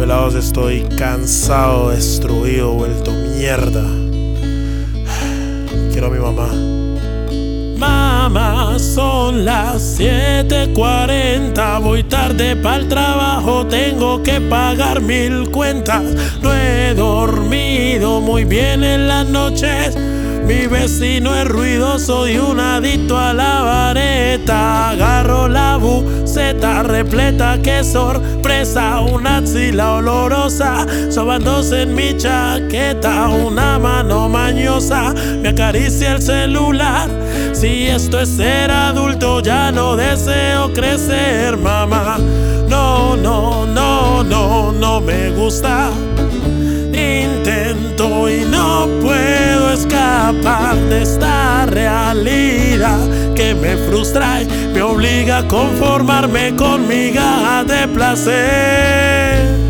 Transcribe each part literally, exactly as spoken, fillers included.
lados estoy cansado, destruido, vuelto mierda. Quiero a mi mamá. Mamá, son las siete cuarenta, voy tarde pa'l trabajo, tengo que pagar mil cuentas. No he dormido muy bien en las noches, mi vecino es ruidoso y un adicto a la vareta. Agarro la buceta repleta, qué sorpresa, una axila olorosa, sobándose en mi chaqueta, una mano mañosa me acaricia el celular. Si esto es ser adulto, ya no deseo crecer, mamá. No, no, no, no, no me gusta. Intento y no puedo escapar de esta realidad que me frustra y me obliga a conformarme con migajas de placer.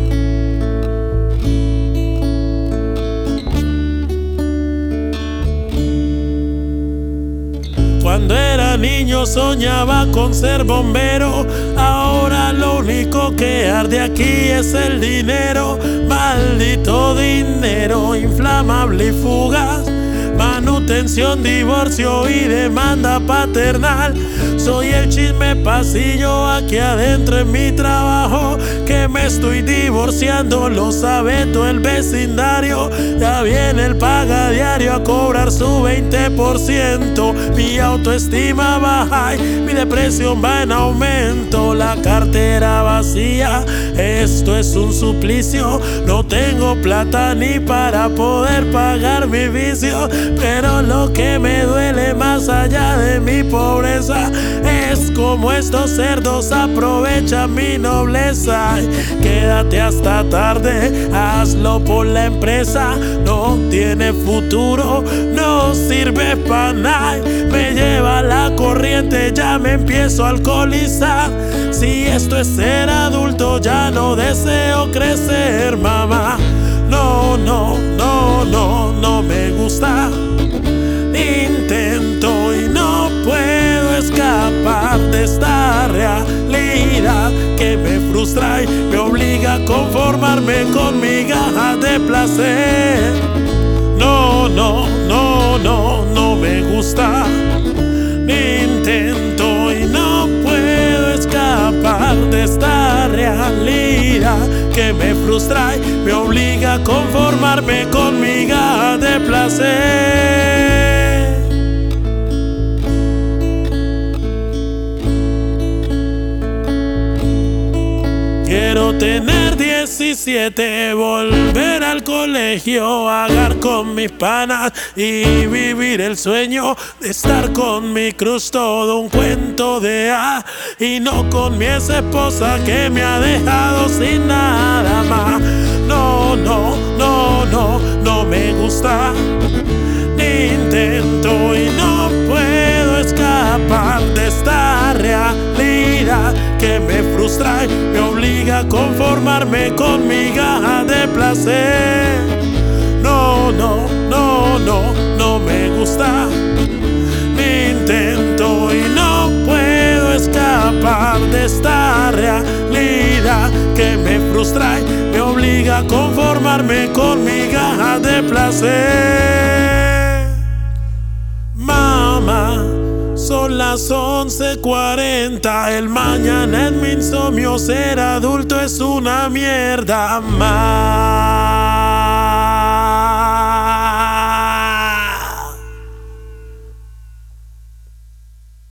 Cuando era niño soñaba con ser bombero, ahora lo único que arde aquí es el dinero. Maldito dinero, inflamable y fugaz, manutención, divorcio y demanda paternal. Soy el chisme pasillo aquí adentro en mi trabajo, que me estoy divorciando, lo sabe todo el vecindario. Ya viene el paga diario a cobrar su veinte por ciento. Mi autoestima baja y mi depresión va en aumento. La cartera vacía, esto es un suplicio. No tengo plata ni para poder pagar mi vicio, pero lo que me duele más allá de mi pobreza es como estos cerdos aprovechan mi nobleza. Quédate hasta tarde, hazlo por la empresa, no tiene futuro, no sirve para nada. Me lleva la corriente, ya me empiezo a alcoholizar. Si esto es ser adulto, ya no deseo crecer, mamá. No, no, no, no, no me gusta. Intento y no puedo escapar de esta realidad que me frustra y me obliga a conformarme con migajas de placer. No, no, no, no, no me gusta. Intento y no puedo escapar de esta realidad que me frustra y me obliga a conformarme con migajas de placer. Quiero tener diecisiete, volver al colegio, vagar con mis panas y vivir el sueño de estar con mi cruz, todo un cuento de hadas y no con mi ex esposa que me ha dejado sin nada más. No, no, no, no, no me gusta. Intento y no puedo escapar de esta realidad que me frustra y me obliga a conformarme con migajas de placer. No, no, no, no, no me gusta. Intento y no puedo escapar de esta realidad que me frustra y me obliga a conformarme con migajas de placer. Mamá, son las once cuarenta, el mañana es mi insomnio, ser adulto es una mierda más.